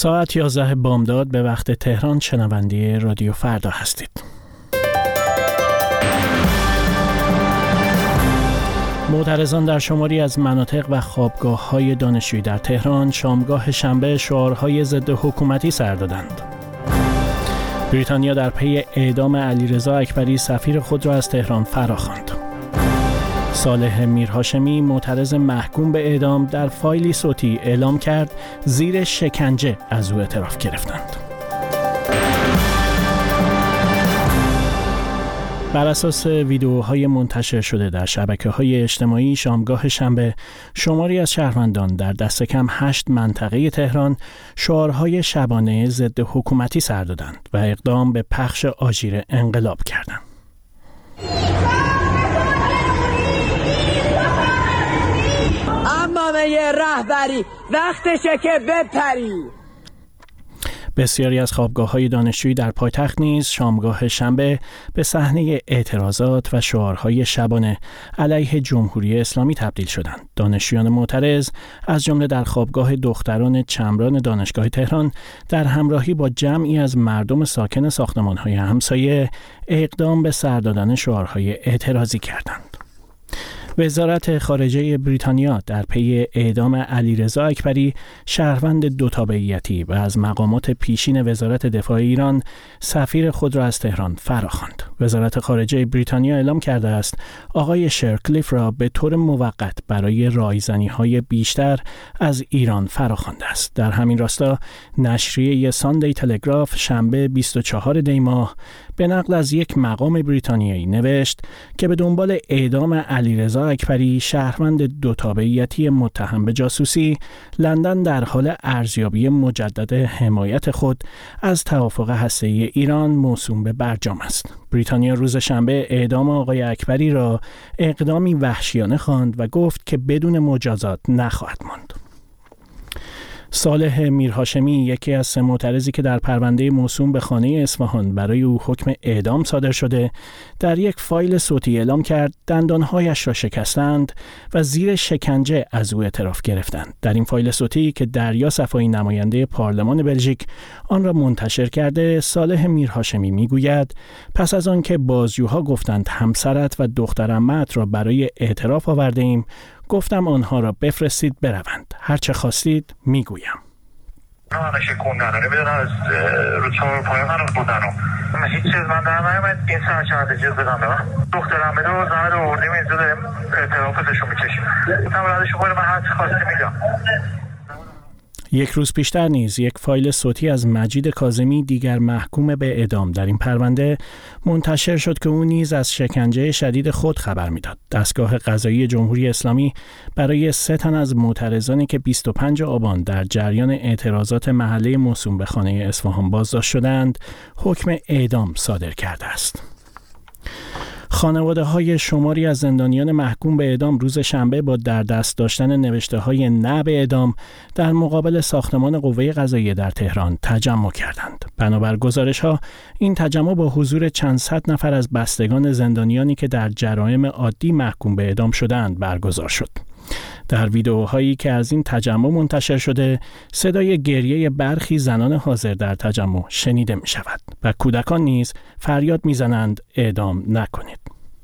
ساعت 11 بامداد به وقت تهران شنونده رادیو فردا هستید. معترضان در شماری از مناطق و خوابگاه‌های دانشجویی در تهران شامگاه شنبه شعارهای ضد حکومتی سر دادند. بریتانیا در پی اعدام علیرضا اکبری سفیر خود را از تهران فراخواند. صالح میرهاشمی معترض محکوم به اعدام در فایلی صوتی اعلام کرد زیر شکنجه از او اعتراف گرفتند. بر اساس ویدیوهای منتشر شده در شبکه‌های اجتماعی شامگاه شنبه شماری از شهروندان در دست کم 8 منطقه تهران شعارهای شبانه ضد حکومتی سر دادند و اقدام به پخش آژیر انقلاب کردند. امامه رهبری وقتشه که بپری. بسیاری از خوابگاه‌های دانشجویی در پایتخت نیز شامگاه شنبه به صحنه اعتراضات و شعارهای شبانه علیه جمهوری اسلامی تبدیل شدند. دانشجویان معترض از جمله در خوابگاه دختران چمران دانشگاه تهران در همراهی با جمعی از مردم ساکن ساختمان‌های همسایه اقدام به سر دادن شعارهای اعتراضی کردند. وزارت خارجه بریتانیا در پی اعدام علیرضا اکبری شهروند دو تابعیتی و از مقامات پیشین وزارت دفاع ایران سفیر خود را از تهران فراخواند. وزارت خارجه بریتانیا اعلام کرده است آقای شرکلیف را به طور موقت برای رایزنی‌های بیشتر از ایران فراخوانده است. در همین راستا نشریه ساندی تلگراف شنبه 24 دی ماه به نقل از یک مقام بریتانیایی نوشت که به دنبال اعدام علیرضا اکبری شهروند دو تابعیتی متهم به جاسوسی، لندن در حال ارزیابی مجدد حمایت خود از توافق هسته‌ای ایران موسوم به برجام است. بریتانیا روز شنبه اعدام آقای اکبری را اقدامی وحشیانه خواند و گفت که بدون مجازات نخواهد ماند. صالح میرهاشمی یکی از 3 معترضی که در پرونده موسوم به خانه اصفهان برای او حکم اعدام صادر شده در یک فایل صوتی اعلام کرد دندانهایش را شکستند و زیر شکنجه از او اعتراف گرفتند. در این فایل صوتی که دریا صفایی نماینده پارلمان بلژیک آن را منتشر کرده، صالح میرهاشمی میگوید پس از آن که بازجوها گفتند همسرت و دختر عمه‌ات را برای اعتراف آورده ایم، گفتم آنها را بفرستید بروند. هر چه خواستید میگویم. همش خوندن نمیدونم از رو پای من بودن و هیچ چیز من در نمیاد این سر چند چیز بدم به من دخترم بده و زمه رو آوردیم اینجا داریم اعتراف ازشون میکشیم گفتم برادرشون باید من هر چی خواستی میگم. یک روز پیشتر نیز یک فایل صوتی از مجید کاظمی دیگر محکوم به اعدام در این پرونده منتشر شد که او نیز از شکنجه شدید خود خبر میداد. دستگاه قضایی جمهوری اسلامی برای 3 تن از معترضانی که 25 آبان در جریان اعتراضات محله موسوم به خانه اصفهان بازداشت شدند، حکم اعدام صادر کرده است. خانواده‌های شماری از زندانیان محکوم به اعدام روز شنبه با در دست داشتن نوشته‌های نه به اعدام در مقابل ساختمان قوه قضاییه در تهران تجمع کردند. بنابر گزارش‌ها این تجمع با حضور چند صد نفر از بستگان زندانیانی که در جرایم عادی محکوم به اعدام شدند برگزار شد. در ویدئوهایی که از این تجمع منتشر شده، صدای گریه برخی زنان حاضر در تجمع شنیده می شود و کودکان نیز فریاد می زنند اعدام نکنید.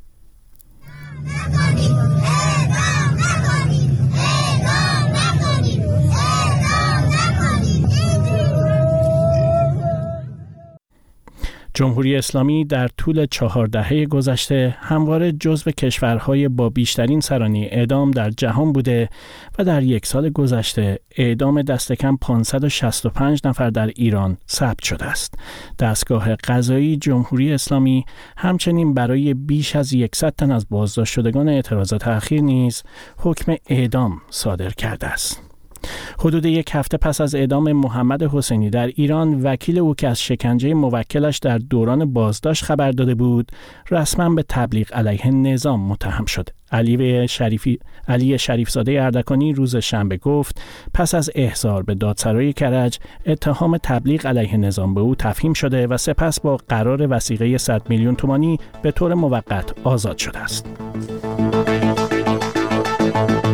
جمهوری اسلامی در طول 4 دهه گذشته همواره جزو کشورهای با بیشترین سرانه اعدام در جهان بوده و در 1 سال گذشته اعدام دست کم 565 نفر در ایران ثبت شده است. دستگاه قضایی جمهوری اسلامی همچنین برای بیش از 100 تن از بازداشت شدگان اعتراضات اخیر نیز حکم اعدام صادر کرده است. حدود 1 هفته پس از اعدام محمد حسینی در ایران، وکیل او که از شکنجه موکلش در دوران بازداشت خبر داده بود، رسما به تبلیغ علیه نظام متهم شد. علی شریفزاده اردکانی روز شنبه گفت پس از احضار به دادسرای کرج اتهام تبلیغ علیه نظام به او تفهیم شده و سپس با قرار وثیقه 100 میلیون تومانی به طور موقت آزاد شده است.